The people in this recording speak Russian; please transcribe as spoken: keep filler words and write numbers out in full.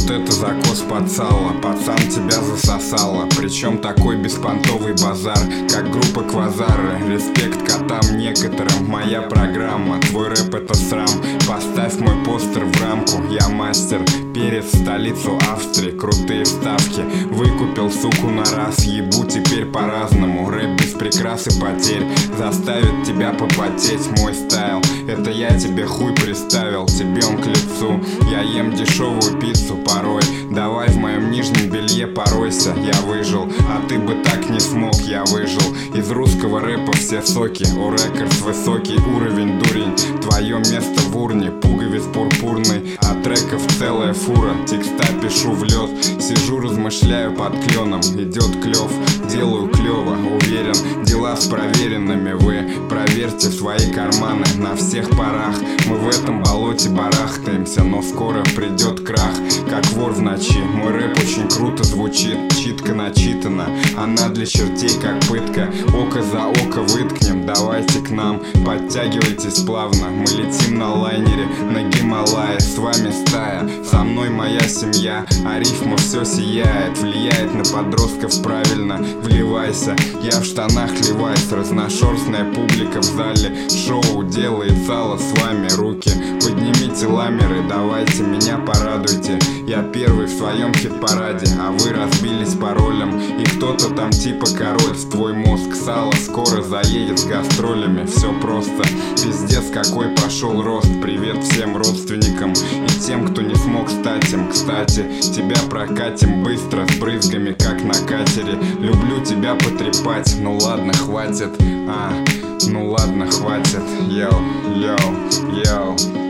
Вот это закос под сало, пацан, тебя засосало. Причем такой беспонтовый базар, как группа Квазары. Респект котам некоторым, моя программа. Твой рэп это срам, поставь мой постер в рамку. Я мастер, перец в столицу Австрии. Крутые ставки, выкупил суку на раз. Ебу теперь по-разному, рэп без прикрас и потерь заставит тебя попотеть. Мой стайл, это я тебе хуй приставил, тебе он к лицу. Я ем дешевую пиццу порой, давай в моем нижнем белье поройся. Я выжил, а ты бы так не смог, я выжил. Из русского рэпа все соки, у рекордс высокий уровень, дурень. Твое место в урне, пуговиц пурпурный, а треков целая фура. Текста пишу в лед, сижу размышляю под кленом. Идет клев, делаю клево, уверен, дела с проверенными. Вы проверьте свои карманы на всех парах. Мы в этом болоте барахтаемся, но скоро придет крах, как вор в ночи. Мой рэп очень круто звучит, читка начитана, она для чертей как пытка. Око за око выткнем, давайте к нам, подтягивайтесь плавно. Мы летим на лайнере на Гималае, с вами стая, со мной моя семья, а рифма все сияет, влияет на подростков правильно. Вливайся, я в штанах ливайс, разношерстная публика в зале, шоу делает сало, с вами руки поднимите ламеры, давайте меня порадуйте. Я первый в своем хит-параде, а вы разбились паролем. И кто-то там типа король, в твой мозг сало скоро заедет с гастролями. Все просто, пиздец какой пошел рост. Привет всем родственникам и тем, кто не смог стать им. Кстати, тебя прокатим быстро с брызгами, как на катере. Люблю тебя потрепать, ну ладно, хватит. А, ну ладно, хватит. Йоу, йоу, йоу.